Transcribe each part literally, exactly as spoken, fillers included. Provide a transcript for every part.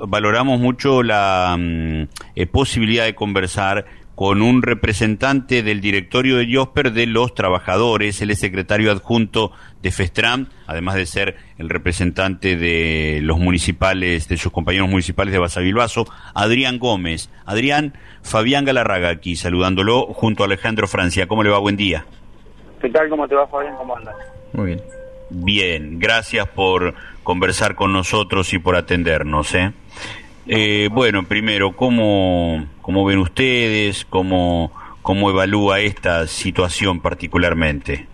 valoramos mucho la mm, eh, posibilidad de conversar con un representante del directorio de IOSPER de los trabajadores. Él es secretario adjunto de FESTRAM, además de ser el representante de los municipales, de sus compañeros municipales de Basavilbaso, Adrián Gómez. Adrián, Fabián Galarraga aquí saludándolo junto a Alejandro Francia. ¿Cómo le va? Buen día. ¿Qué tal? ¿Cómo te va, Fabián? ¿Cómo andas? Muy bien. Bien, gracias por conversar con nosotros y por atendernos, ¿eh? Eh, bueno, primero, ¿cómo, cómo ven ustedes? ¿Cómo, cómo evalúa esta situación particularmente?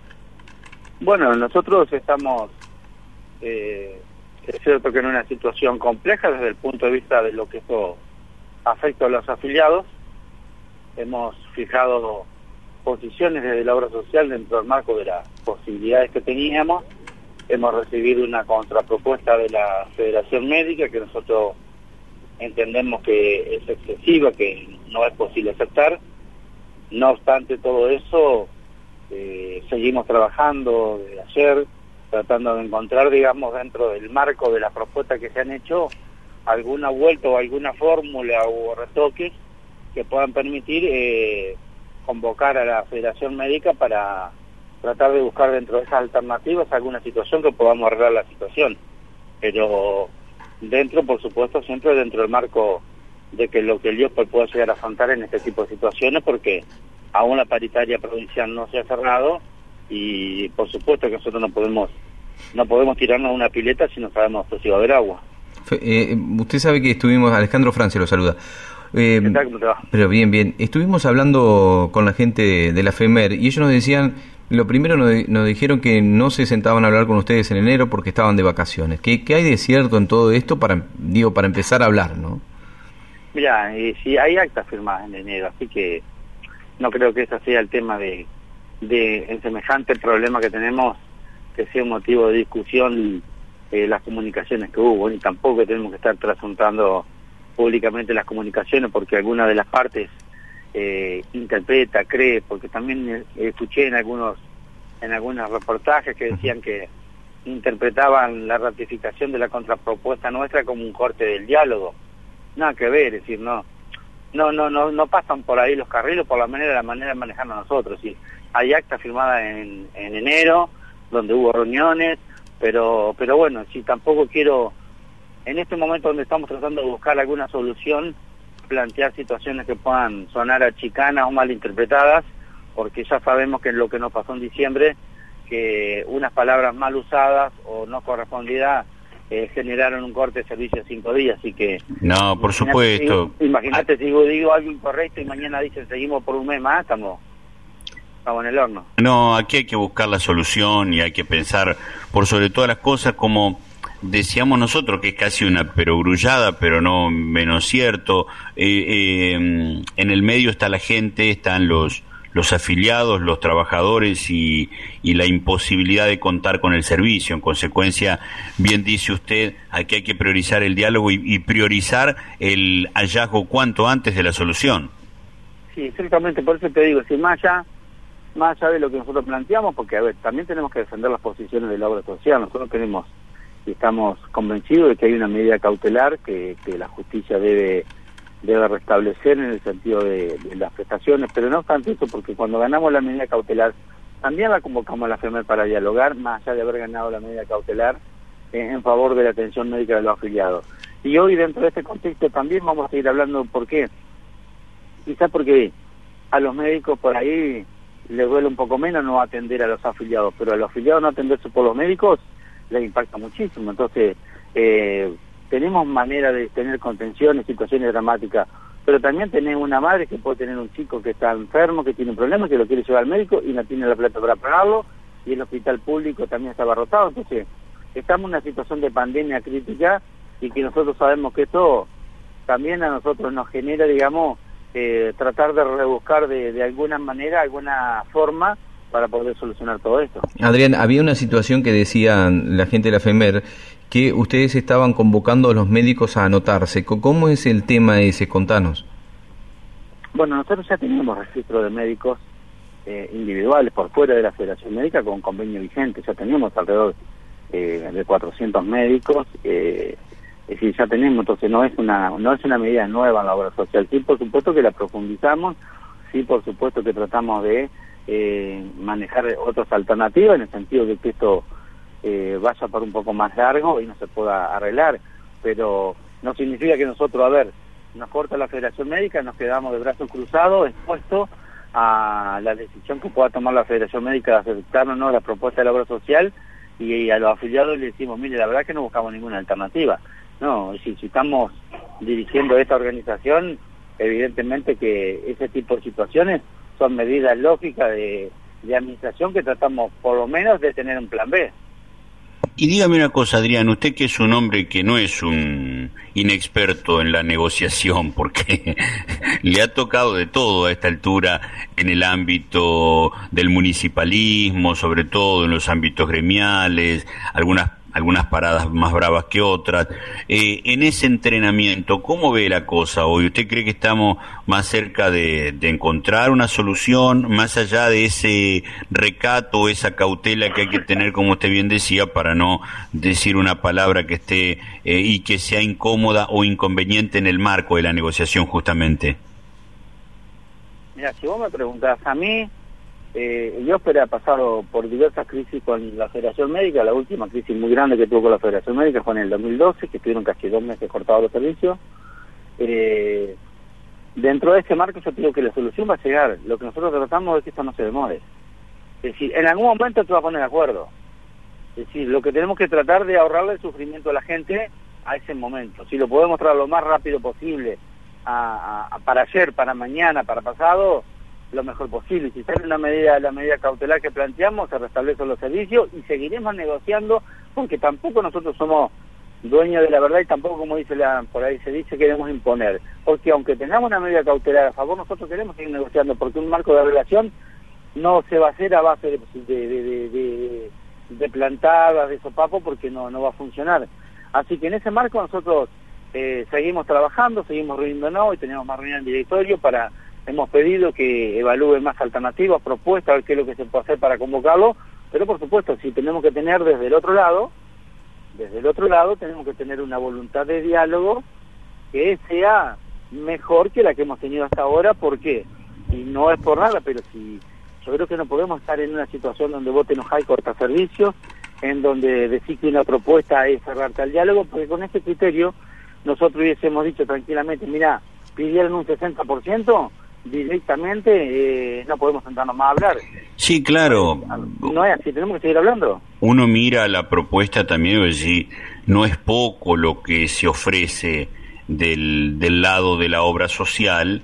Bueno, nosotros estamos, eh, es cierto que en una situación compleja desde el punto de vista de lo que esto afecta a los afiliados. Hemos fijado posiciones desde la obra social dentro del marco de las posibilidades que teníamos. Hemos recibido una contrapropuesta de la Federación Médica que nosotros entendemos que es excesiva, que no es posible aceptar. No obstante todo eso, eh, seguimos trabajando desde ayer, tratando de encontrar, digamos, dentro del marco de las propuestas que se han hecho, alguna vuelta o alguna fórmula o retoques que puedan permitir eh, convocar a la Federación Médica para tratar de buscar dentro de esas alternativas alguna situación que podamos arreglar la situación. Pero dentro, por supuesto, siempre dentro del marco de que lo que el IOSPER pueda llegar a afrontar en este tipo de situaciones, porque aún la paritaria provincial no se ha cerrado y por supuesto que nosotros no podemos no podemos tirarnos a una pileta si no sabemos si va a haber agua. Eh, usted sabe que estuvimos, Alejandro Francia lo saluda. Eh, ¿Qué tal? ¿Cómo te va? Pero bien, bien. Estuvimos hablando con la gente de, de la FEMER y ellos nos decían, lo primero nos, nos dijeron que no se sentaban a hablar con ustedes en enero porque estaban de vacaciones. ¿Qué, qué hay de cierto en todo esto para, digo, para empezar a hablar, no? Mira, eh, sí, hay actas firmadas en enero, así que no creo que ese sea el tema de, de el semejante problema que tenemos, que sea un motivo de discusión eh, las comunicaciones que hubo, y tampoco tenemos que estar trasuntando públicamente las comunicaciones porque alguna de las partes eh, interpreta, cree, porque también eh, escuché en algunos en algunos reportajes que decían que interpretaban la ratificación de la contrapropuesta nuestra como un corte del diálogo. Nada que ver, es decir, no no no no no pasan por ahí los carriles por la manera la manera de manejarnos nosotros. ¿Sí? Hay acta firmada en, en enero donde hubo reuniones, pero pero bueno, si tampoco quiero en este momento donde estamos tratando de buscar alguna solución, plantear situaciones que puedan sonar a chicanas o malinterpretadas, porque ya sabemos que es lo que nos pasó en diciembre, que unas palabras mal usadas o no correspondidas eh, generaron un corte de servicio de cinco días, así que... No, por supuesto. Imagínate si digo, digo algo incorrecto y mañana dicen seguimos por un mes más, estamos... estamos en el horno. No, aquí hay que buscar la solución y hay que pensar por sobre todas las cosas como... decíamos nosotros que es casi una perogrullada, pero no menos cierto. Eh, eh, en el medio está la gente, están los los afiliados, los trabajadores y, y la imposibilidad de contar con el servicio. En consecuencia, bien dice usted, aquí hay que priorizar el diálogo y, y priorizar el hallazgo cuanto antes de la solución. Sí, exactamente, por eso te digo, si más allá, más allá de lo que nosotros planteamos, porque a ver, también tenemos que defender las posiciones de la obra social. Nosotros tenemos y estamos convencidos de que hay una medida cautelar que, que la justicia debe debe restablecer en el sentido de, de las prestaciones, pero no obstante eso, porque cuando ganamos la medida cautelar, también la convocamos a la FEMER para dialogar, más allá de haber ganado la medida cautelar, eh, en favor de la atención médica de los afiliados. Y hoy dentro de este contexto también vamos a seguir hablando, ¿por qué? Quizás porque a los médicos por ahí les duele un poco menos no atender a los afiliados, pero a los afiliados no atenderse por los médicos les impacta muchísimo. Entonces eh, tenemos manera de tener contenciones, situaciones dramáticas, pero también tenemos una madre que puede tener un chico que está enfermo, que tiene un problema, que lo quiere llevar al médico y no tiene la plata para pagarlo, y el hospital público también está abarrotado. Entonces estamos en una situación de pandemia crítica y que nosotros sabemos que esto también a nosotros nos genera, digamos, eh, tratar de rebuscar de, de alguna manera, alguna forma para poder solucionar todo esto. Adrián, había una situación que decían la gente de la FEMER, que ustedes estaban convocando a los médicos a anotarse. ¿Cómo es el tema ese? Contanos. Bueno, nosotros ya teníamos registro de médicos eh, individuales por fuera de la Federación Médica con convenio vigente. Ya teníamos alrededor eh, de cuatrocientos médicos, eh, Es decir, ya tenemos, entonces no es una no es una medida nueva en la obra social. Sí, por supuesto que la profundizamos, sí, por supuesto que tratamos de eh, manejar otras alternativas, en el sentido de que esto eh, vaya por un poco más largo y no se pueda arreglar, pero no significa que nosotros, a ver, nos corta la Federación Médica, nos quedamos de brazos cruzados, expuestos a la decisión que pueda tomar la Federación Médica de aceptar o no la propuesta de la obra social, y a los afiliados le decimos, mire, la verdad es que no buscamos ninguna alternativa. No, si, si estamos dirigiendo esta organización, evidentemente que ese tipo de situaciones son medidas lógicas de, de administración que tratamos por lo menos de tener un plan B. Y dígame una cosa, Adrián, usted que es un hombre que no es un inexperto en la negociación, porque le ha tocado de todo a esta altura en el ámbito del municipalismo, sobre todo en los ámbitos gremiales, algunas algunas paradas más bravas que otras. Eh, en ese entrenamiento, ¿cómo ve la cosa hoy? ¿Usted cree que estamos más cerca de, de encontrar una solución, más allá de ese recato, esa cautela que hay que tener, como usted bien decía, para no decir una palabra que esté eh, y que sea incómoda o inconveniente en el marco de la negociación justamente? Mira, si vos me preguntás a mí, Eh, yo he pasado por diversas crisis con la Federación Médica. La última crisis muy grande que tuvo con la Federación Médica fue en el dos mil doce, que estuvieron casi dos meses cortados los servicios. Eh, dentro de este marco yo digo que la solución va a llegar. Lo que nosotros tratamos es que esto no se demore. Es decir, en algún momento te vas a poner de acuerdo. Es decir, lo que tenemos que tratar de ahorrarle el sufrimiento a la gente a ese momento. Si lo podemos traer lo más rápido posible, a, a, a para ayer, para mañana, para pasado, lo mejor posible. Si sale una medida, la medida cautelar que planteamos, se restablecen los servicios y seguiremos negociando, porque tampoco nosotros somos dueños de la verdad y tampoco, como dice la, por ahí se dice, queremos imponer. Porque aunque tengamos una medida cautelar a favor, nosotros queremos seguir negociando, porque un marco de relación no se va a hacer a base de, de, de, de, de, de plantadas, de sopapos, porque no, no va a funcionar. Así que en ese marco nosotros eh, seguimos trabajando, seguimos reuniéndonos y tenemos más reuniones en directorio para... Hemos pedido que evalúe más alternativas, propuestas, a ver qué es lo que se puede hacer para convocarlo, pero por supuesto, si tenemos que tener desde el otro lado, desde el otro lado tenemos que tener una voluntad de diálogo que sea mejor que la que hemos tenido hasta ahora. ¿Por qué? Y no es por nada, pero si yo creo que no podemos estar en una situación donde vos te enojás y cortas servicios, en donde decís que una propuesta es cerrarte al diálogo, porque con este criterio nosotros hubiésemos dicho tranquilamente, mira, pidieron un sesenta por ciento, directamente eh, no podemos sentarnos más a hablar. Sí, claro. No es así, tenemos que seguir hablando. Uno mira la propuesta también y decir, no es poco lo que se ofrece del, del lado de la obra social,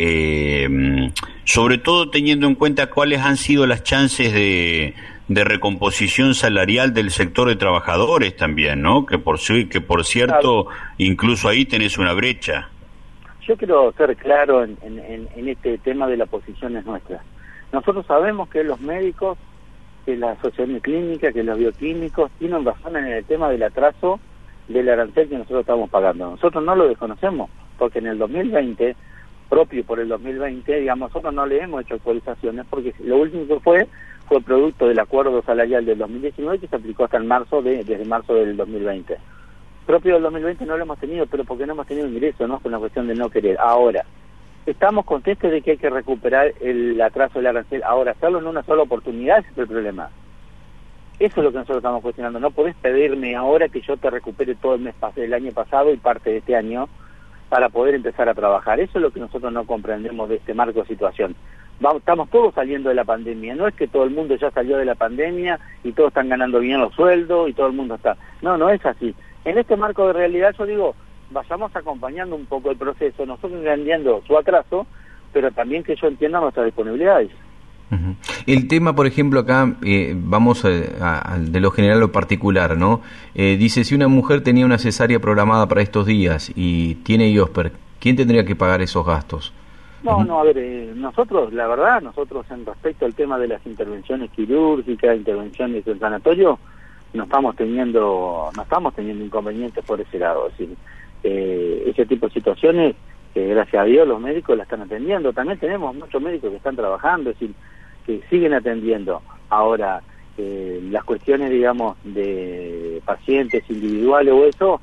eh, sobre todo teniendo en cuenta cuáles han sido las chances de, de recomposición salarial del sector de trabajadores también, ¿no? Que por, que por cierto, claro, incluso ahí tenés una brecha. Yo quiero ser claro en, en, en este tema de las posiciones nuestras. Nosotros sabemos que los médicos, que la asociación clínica, que los bioquímicos tienen razón en el tema del atraso del arancel que nosotros estamos pagando. Nosotros no lo desconocemos, porque en el dos mil veinte, propio por el dos mil veinte, digamos, nosotros no le hemos hecho actualizaciones, porque lo último que fue fue producto del acuerdo salarial del dos mil diecinueve que se aplicó hasta el marzo de, desde marzo del dos mil veinte. Propio del dos mil veinte no lo hemos tenido, pero porque no hemos tenido ingreso, ¿no? Con la cuestión de no querer. Ahora, estamos conscientes de que hay que recuperar el atraso del arancel. Ahora, hacerlo en una sola oportunidad ese es el problema. Eso es lo que nosotros estamos cuestionando. No podés pedirme ahora que yo te recupere todo el mes el año pasado y parte de este año para poder empezar a trabajar. Eso es lo que nosotros no comprendemos de este marco de situación. Vamos, estamos todos saliendo de la pandemia. No es que todo el mundo ya salió de la pandemia y todos están ganando bien los sueldos y todo el mundo está... No, no es así. En este marco de realidad yo digo, vayamos acompañando un poco el proceso, nosotros entendiendo su atraso, pero también que yo entienda nuestras disponibilidades. Uh-huh. El tema, por ejemplo, acá, eh, vamos a, a, de lo general a lo particular, ¿no? Eh, dice, si una mujer tenía una cesárea programada para estos días y tiene IOSPER, ¿quién tendría que pagar esos gastos? No, no, a ver, eh, nosotros, la verdad, nosotros en respecto al tema de las intervenciones quirúrgicas, intervenciones del sanatorio, no estamos teniendo no estamos teniendo inconvenientes por ese lado. Es decir, eh, ese tipo de situaciones, eh, gracias a Dios, los médicos la están atendiendo. También tenemos muchos médicos que están trabajando, es decir, que siguen atendiendo. Ahora, eh, las cuestiones, digamos, de pacientes individuales o eso,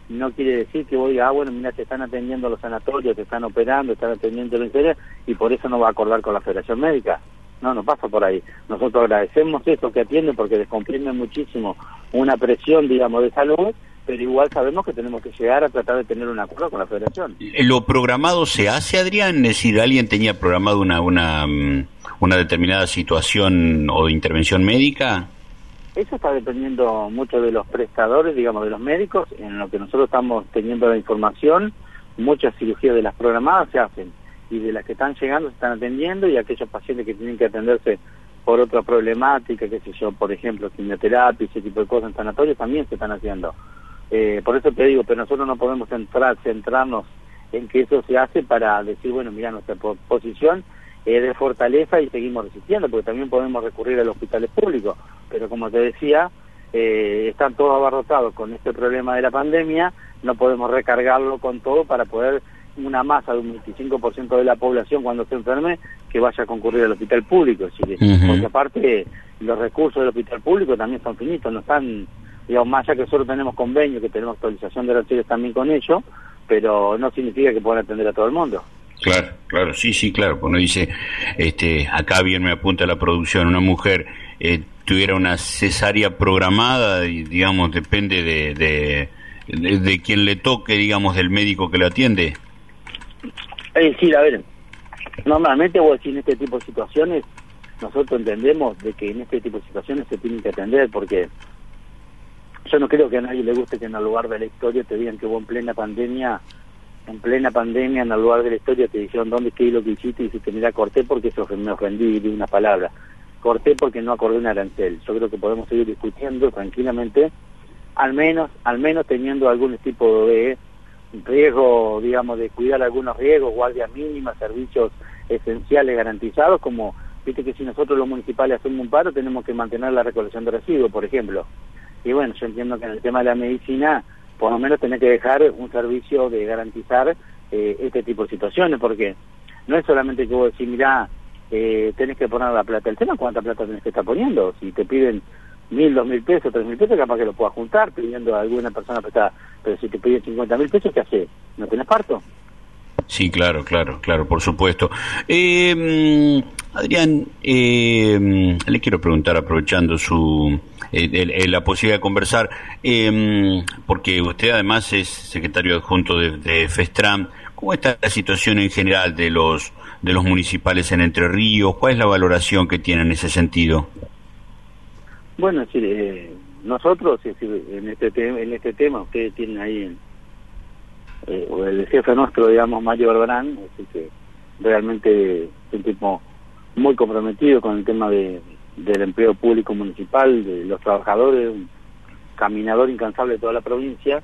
no quiere decir que voy, ah, bueno, mira, te están atendiendo los sanatorios, te están operando, te están atendiendo los interiores, y por eso no va a acordar con la Federación Médica. No, no pasa por ahí. Nosotros agradecemos eso que atienden porque descomprimen muchísimo una presión, digamos, de salud, pero igual sabemos que tenemos que llegar a tratar de tener un acuerdo con la Federación. ¿Lo programado se hace, Adrián? Es decir, ¿alguien tenía programado una, una, una determinada situación o intervención médica? Eso está dependiendo mucho de los prestadores, digamos, de los médicos. En lo que nosotros estamos teniendo la información, muchas cirugías de las programadas se hacen, y de las que están llegando se están atendiendo, y aquellos pacientes que tienen que atenderse por otra problemática, qué sé yo, por ejemplo, quimioterapia, ese tipo de cosas en sanatorios, también se están haciendo. Eh, por eso te digo, pero nosotros no podemos centrar, centrarnos en que eso se hace para decir, bueno, mira, nuestra posición es de fortaleza y seguimos resistiendo, porque también podemos recurrir a los hospitales públicos, pero como te decía, eh, están todos abarrotados con este problema de la pandemia, no podemos recargarlo con todo para poder una masa de un veinticinco por ciento de la población cuando se enferme que vaya a concurrir al hospital público, es decir, uh-huh. porque aparte los recursos del hospital público también son finitos, no están, digamos, más allá que nosotros tenemos convenio, que tenemos actualización de horarios también con ellos, pero no significa que puedan atender a todo el mundo. Claro, claro, sí, sí, claro. Uno dice, este, acá bien me apunta la producción, una mujer eh, tuviera una cesárea programada, y digamos, depende de, de, de, de quien le toque, digamos, del médico que lo atiende. Es decir, a ver, normalmente vos decís en este tipo de situaciones, nosotros entendemos de que en este tipo de situaciones se tienen que atender, porque yo no creo que a nadie le guste que en el lugar de la historia te digan que vos en plena pandemia, en plena pandemia, en el lugar de la historia te dijeron dónde, qué es lo que hiciste, y dijiste, mira, corté porque eso me ofendí, di una palabra, corté porque no acordé un arancel. Yo creo que podemos seguir discutiendo tranquilamente, al menos, al menos teniendo algún tipo de riesgo, digamos, de cuidar algunos riesgos, guardias mínimas, servicios esenciales garantizados, como, viste que si nosotros los municipales hacemos un paro, tenemos que mantener la recolección de residuos, por ejemplo. Y bueno, yo entiendo que en el tema de la medicina, por lo menos tenés que dejar un servicio de garantizar eh, este tipo de situaciones, porque no es solamente que vos decís, mirá, eh, tenés que poner la plata, el tema es cuánta plata tenés que estar poniendo. Si te piden mil, dos mil pesos, tres mil pesos, capaz que lo puedas juntar pidiendo a alguna persona prestada, pero si te piden cincuenta mil pesos, ¿qué haces? ¿No tenés parto? Sí, claro, claro, claro, por supuesto. Eh, Adrián, eh, le quiero preguntar, aprovechando su eh, eh, la posibilidad de conversar, eh, porque usted además es secretario adjunto de, de FESTRAM. ¿Cómo está la situación en general de los de los municipales en Entre Ríos? ¿Cuál es la valoración que tiene en ese sentido? Bueno, es decir, eh, nosotros es decir, en este te en este tema ustedes tienen ahí eh, el jefe nuestro, digamos, Mario Barbarán, es decir, que realmente es un tipo muy comprometido con el tema de, del empleo público municipal, de los trabajadores, un caminador incansable de toda la provincia,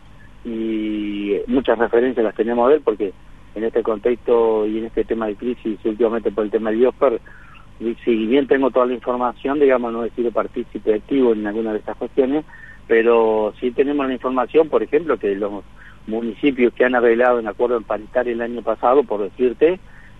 y muchas referencias las tenemos de él, porque en este contexto y en este tema de crisis, últimamente por el tema del Biosper, si bien tengo toda la información, digamos, no he sido partícipe activo en alguna de estas cuestiones, pero sí tenemos la información, por ejemplo, que los municipios que han arreglado en acuerdo en paritario el año pasado, por decirte,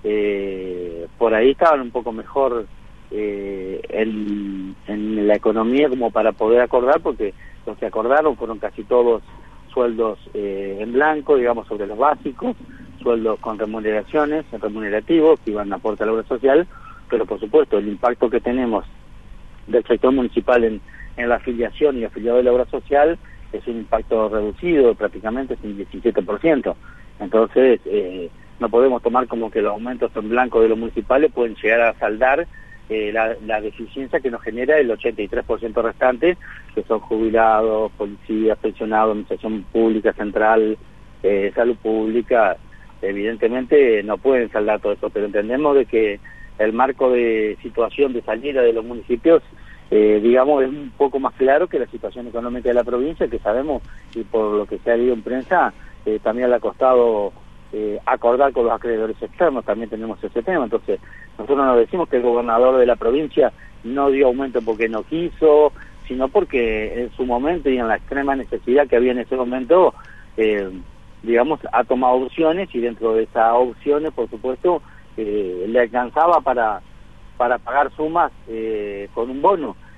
eh, por ahí estaban un poco mejor eh, en, en la economía como para poder acordar, porque los que acordaron fueron casi todos sueldos eh, en blanco, digamos, sobre los básicos, sueldos con remuneraciones, remunerativos, que iban a aportar a la obra social, pero por supuesto el impacto que tenemos del sector municipal en, en la afiliación y afiliado de la obra social es un impacto reducido, prácticamente es un diecisiete por ciento. Entonces, eh, no podemos tomar como que los aumentos en blanco de los municipales pueden llegar a saldar eh, la, la deficiencia que nos genera el ochenta y tres por ciento restante, que son jubilados, policías, pensionados, administración pública central, eh, salud pública. Evidentemente no pueden saldar todo esto, pero entendemos de que el marco de situación de salida de los municipios, eh, digamos, es un poco más claro que la situación económica de la provincia, que sabemos, y por lo que se ha leído en prensa, eh, también le ha costado eh, acordar con los acreedores externos, también tenemos ese tema. Entonces, nosotros nos decimos que el gobernador de la provincia no dio aumento porque no quiso, sino porque en su momento y en la extrema necesidad que había en ese momento, eh, digamos, ha tomado opciones, y dentro de esas opciones, por supuesto, eh, le alcanzaba para para pagar sumas eh, con un bono.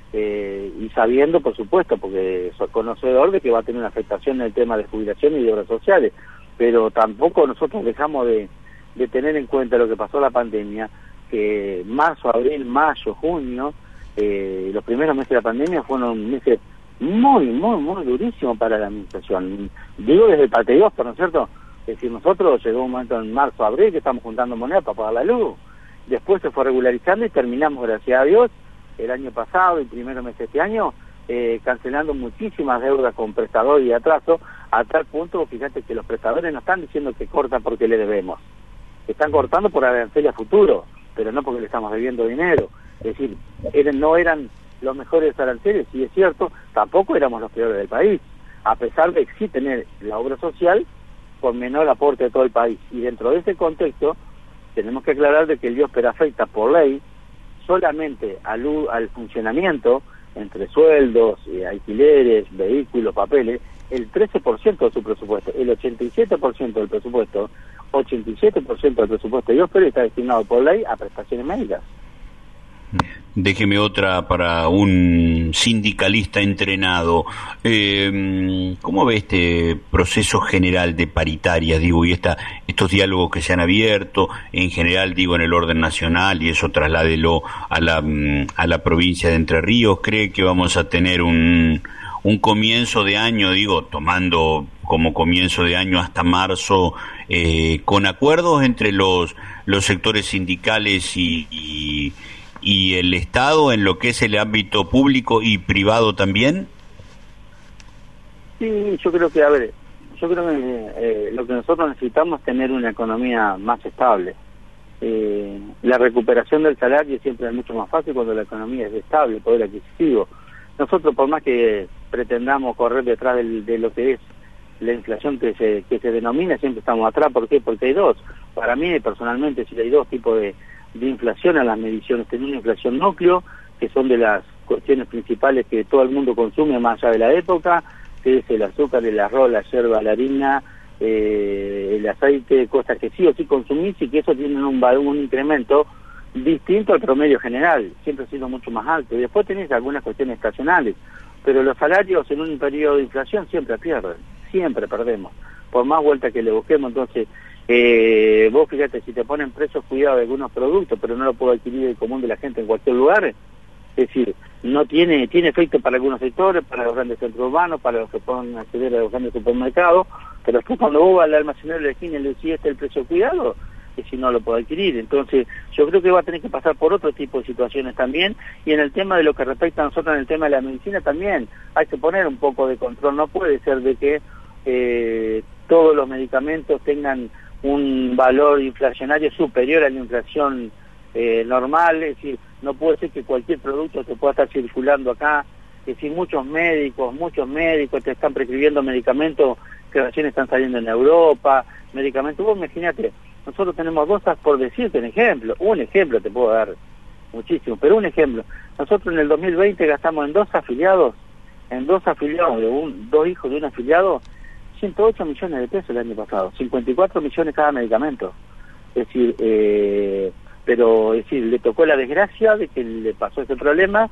eh, y sabiendo, por supuesto, porque soy conocedor de que va a tener una afectación en el tema de jubilación y de obras sociales, pero tampoco nosotros dejamos de, de tener en cuenta lo que pasó la pandemia, que marzo, abril, mayo, junio, eh, los primeros meses de la pandemia fueron meses muy, muy, muy durísimos para la administración. Digo desde el patriota, ¿no es cierto? Es decir, nosotros llegó un momento en marzo, abril, que estamos juntando moneda para pagar la luz. Después se fue regularizando y terminamos, gracias a Dios, el año pasado y primeros meses de este año, eh, cancelando muchísimas deudas con prestadores y atraso, a tal punto, fíjate que los prestadores no están diciendo que cortan porque le debemos. Están cortando por aranceles a futuro, pero no porque le estamos debiendo dinero. Es decir, eran, no eran los mejores aranceles, sí es cierto, tampoco éramos los peores del país, a pesar de sí tener la obra social con menor aporte de todo el país. Y dentro de ese contexto, tenemos que aclarar de que el IOSPER afecta por ley solamente al, al funcionamiento, entre sueldos, eh, alquileres, vehículos, papeles, el trece por ciento de su presupuesto. El ochenta y siete por ciento del presupuesto, ochenta y siete por ciento del presupuesto de IOSPER está destinado por ley a prestaciones médicas. Déjeme otra para un sindicalista entrenado. Eh, ¿Cómo ve este proceso general de paritaria, digo, y esta, estos diálogos que se han abierto, en general, digo, en el orden nacional, y eso trasládelo a la, a la provincia de Entre Ríos? ¿Cree que vamos a tener un, un comienzo de año, digo, tomando como comienzo de año hasta marzo, eh, con acuerdos entre los, los sectores sindicales y, y y el Estado en lo que es el ámbito público y privado también? Sí, yo creo que, a ver, yo creo que eh, lo que nosotros necesitamos es tener una economía más estable. Eh, la recuperación del salario siempre es mucho más fácil cuando la economía es estable, el poder adquisitivo. Nosotros, por más que pretendamos correr detrás del, de lo que es la inflación que se, que se denomina, siempre estamos atrás. ¿Por qué? Porque hay dos. Para mí, personalmente, sí hay dos tipos de de inflación a las mediciones. Tenemos una inflación núcleo, que son de las cuestiones principales que todo el mundo consume más allá de la época, que es el azúcar, el arroz, la yerba, la harina, eh, el aceite, cosas que sí o sí consumís y que eso tiene un, un incremento distinto al promedio general, siempre ha sido mucho más alto. Y después tenés algunas cuestiones estacionales, pero los salarios en un periodo de inflación siempre pierden, siempre perdemos, por más vuelta que le busquemos. Entonces, Eh, vos fíjate, si te ponen precios cuidados de algunos productos, pero no lo puedo adquirir el común de la gente en cualquier lugar, es decir, no tiene tiene efecto para algunos sectores, para los grandes centros urbanos, para los que pueden acceder a los grandes supermercados, pero después cuando vos vas al almacenero de la esquina y le decís este es el precio cuidado, es si no lo puedo adquirir. Entonces, yo creo que va a tener que pasar por otro tipo de situaciones también, y en el tema de lo que respecta a nosotros en el tema de la medicina también, hay que poner un poco de control. No puede ser de que eh, todos los medicamentos tengan un valor inflacionario superior a la inflación eh, normal. Es decir, no puede ser que cualquier producto se pueda estar circulando acá. Es decir, muchos médicos, muchos médicos te están prescribiendo medicamentos que recién están saliendo en Europa, medicamentos. Vos imaginate, nosotros tenemos dosas, por decirte un ejemplo, un ejemplo te puedo dar muchísimo, pero un ejemplo. Nosotros en el dos mil veinte gastamos en dos afiliados, en dos afiliados, de un, dos hijos de un afiliado, ciento ocho millones de pesos el año pasado, cincuenta y cuatro millones cada medicamento. Es decir, eh, pero es decir, le tocó la desgracia de que le pasó ese problema,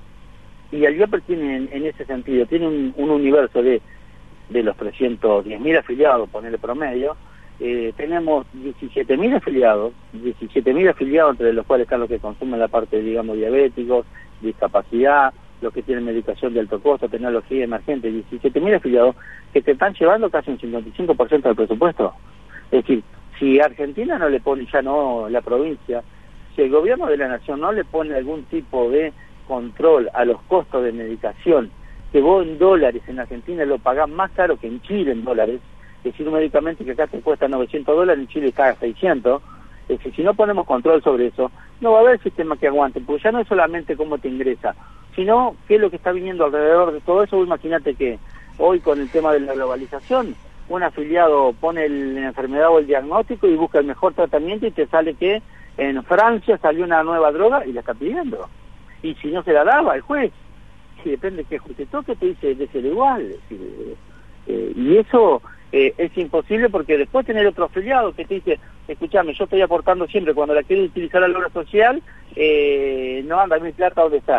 y el IOSPER tiene en, en ese sentido, tiene un, un universo de, de los trescientos diez mil afiliados, ponerle promedio, eh, tenemos diecisiete mil afiliados, diecisiete mil afiliados entre los cuales están los que consumen la parte, digamos, diabéticos, discapacidad, los que tienen medicación de alto costo, tecnología emergente, diecisiete mil afiliados que te están llevando casi un cincuenta y cinco por ciento del presupuesto. Es decir, si Argentina no le pone, ya no la provincia, si el gobierno de la nación no le pone algún tipo de control a los costos de medicación, que vos en dólares en Argentina lo pagás más caro que en Chile en dólares, es decir, un medicamento que acá te cuesta novecientos dólares, en Chile está a seiscientos, es decir, si no ponemos control sobre eso, no va a haber sistema que aguante, porque ya no es solamente cómo te ingresa, sino qué es lo que está viniendo alrededor de todo eso. Imagínate que hoy con el tema de la globalización, un afiliado pone el, la enfermedad o el diagnóstico y busca el mejor tratamiento y te sale que en Francia salió una nueva droga y la está pidiendo. Y si no se la daba el juez, si depende de qué juez te toque, te dice de ser igual. Es decir, eh, eh, y eso eh, es imposible, porque después tener otro afiliado que te dice, escúchame, yo estoy aportando siempre, cuando la quiero utilizar a la obra social, eh, no anda mi plata, ¿dónde está?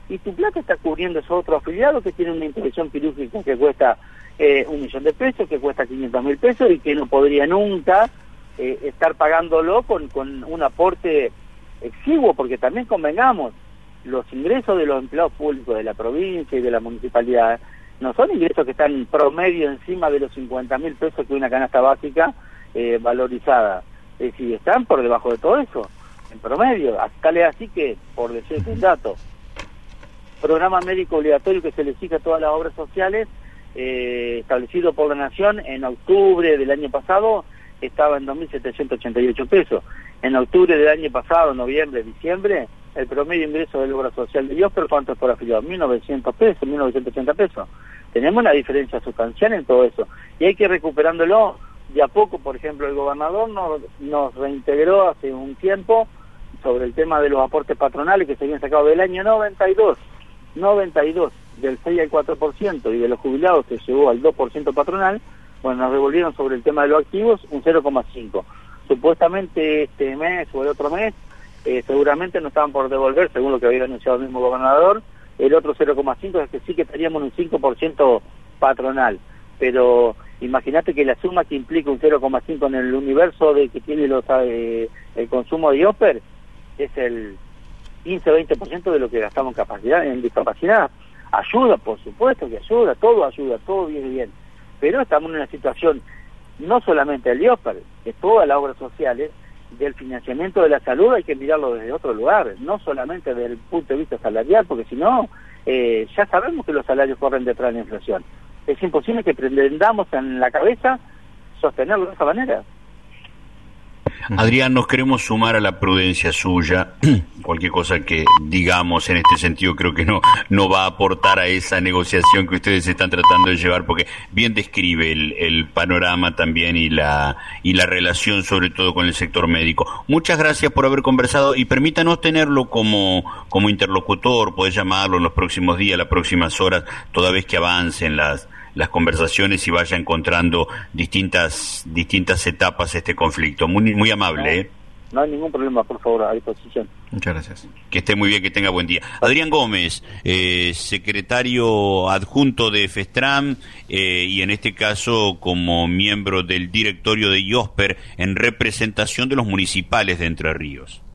y tu plata está cubriendo esos otros afiliados que tienen una intervención quirúrgica que cuesta eh, un millón de pesos, que cuesta quinientos mil pesos y que no podría nunca eh, estar pagándolo con, con un aporte exiguo, porque también convengamos, los ingresos de los empleados públicos de la provincia y de la municipalidad no son ingresos que están promedio encima de los cincuenta mil pesos que una canasta básica eh, valorizada. Es decir, están por debajo de todo eso, en promedio. Tal es así que, por decirte un dato, programa médico obligatorio que se le exige a todas las obras sociales, eh, establecido por la Nación en octubre del año pasado, estaba en dos mil setecientos ochenta y ocho pesos. En octubre del año pasado, noviembre, diciembre, el promedio ingreso de la obra social de IOSPER, ¿cuánto es por afiliado? mil novecientos pesos, mil novecientos ochenta pesos. Tenemos una diferencia sustancial en todo eso. Y hay que ir recuperándolo de a poco. Por ejemplo, el gobernador nos, nos reintegró hace un tiempo sobre el tema de los aportes patronales que se habían sacado del año noventa y dos, noventa y dos, del seis al cuatro por ciento, y de los jubilados se llevó al dos por ciento patronal. Bueno, nos devolvieron sobre el tema de los activos un cero coma cinco. Supuestamente este mes o el otro mes, eh, seguramente nos estaban por devolver, según lo que había anunciado el mismo gobernador, el otro cero coma cinco, es que sí que estaríamos en un cinco por ciento patronal. Pero imagínate que la suma que implica un cero coma cinco en el universo de que tiene los eh, el consumo de IOSPER es el quince a veinte por ciento de lo que gastamos en capacidad, en discapacidad. Ayuda, por supuesto que ayuda, todo ayuda, todo viene bien. Pero estamos en una situación, no solamente del IOSPER, de todas las obras sociales, del financiamiento de la salud hay que mirarlo desde otro lugar, no solamente desde el punto de vista salarial, porque si no, eh, ya sabemos que los salarios corren detrás de la inflación. Es imposible que pretendamos en la cabeza sostenerlo de esa manera. Adrián, nos queremos sumar a la prudencia suya. Cualquier cosa que digamos en este sentido creo que no no va a aportar a esa negociación que ustedes están tratando de llevar, porque bien describe el, el panorama también y la y la relación sobre todo con el sector médico. Muchas gracias por haber conversado y permítanos tenerlo como como interlocutor, poder llamarlo en los próximos días, las próximas horas, toda vez que avancen las las conversaciones y vaya encontrando distintas distintas etapas este conflicto. Muy muy amable, ¿eh? No hay ningún problema, por favor, a disposición. Muchas gracias. Que esté muy bien, que tenga buen día. Adrián Gómez, eh, secretario adjunto de FESTRAM eh, y en este caso como miembro del directorio de IOSPER en representación de los municipales de Entre Ríos.